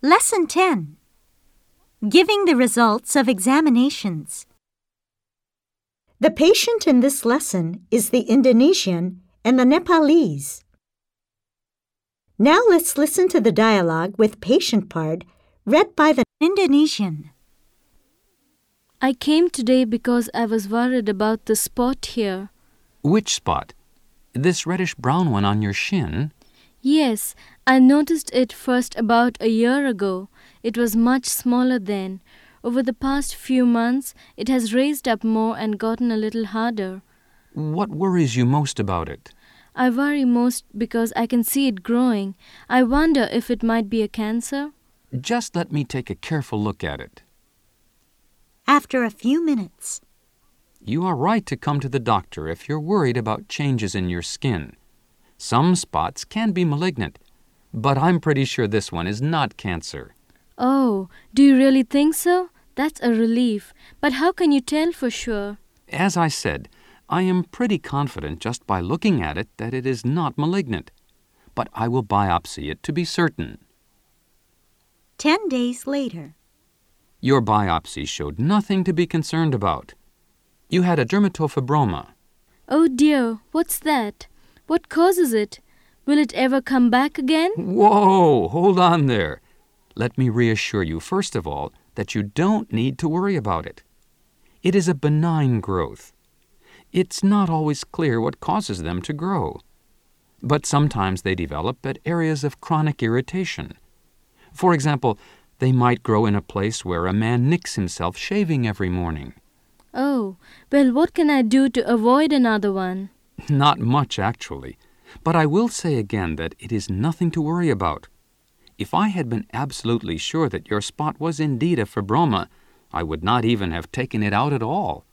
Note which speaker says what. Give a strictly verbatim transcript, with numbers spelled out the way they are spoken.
Speaker 1: Lesson ten. Giving the results of examinations. The patient in this lesson is the Indonesian and the Nepalese. Now let's listen to the dialogue with patient part read by the Indonesian.
Speaker 2: I came today because I was worried about the spot here.
Speaker 3: Which spot? This reddish-brown one on your shin?
Speaker 2: Yes, I noticed it first about a year ago. It was much smaller then. Over the past few months, it has raised up more and gotten a little harder.
Speaker 3: What worries you most about it?
Speaker 2: I worry most because I can see it growing. I wonder if it might be a cancer.
Speaker 3: Just let me take a careful look at it.
Speaker 1: After a few minutes.
Speaker 3: You are right to come to the doctor if you're worried about changes in your skin. Some spots can be malignant, but I'm pretty sure this one is not cancer.
Speaker 2: Oh, do you really think so? That's a relief. But how can you tell for sure?
Speaker 3: As I said, I am pretty confident just by looking at it that it is not malignant. But I will biopsy it to be certain.
Speaker 1: Ten days later.
Speaker 3: Your biopsy showed nothing to be concerned about. You had a dermatofibroma.
Speaker 2: Oh dear, what's that? What causes it? Will it ever come back again?
Speaker 3: Whoa, hold on there. Let me reassure you, first of all, that you don't need to worry about it. It is a benign growth. It's not always clear what causes them to grow. But sometimes they develop at areas of chronic irritation. For example, they might grow in a place where a man nicks himself shaving every morning.
Speaker 2: Oh, well, what can I do to avoid another one?
Speaker 3: Not much, actually. But I will say again that it is nothing to worry about. If I had been absolutely sure that your spot was indeed a fibroma, I would not even have taken it out at all.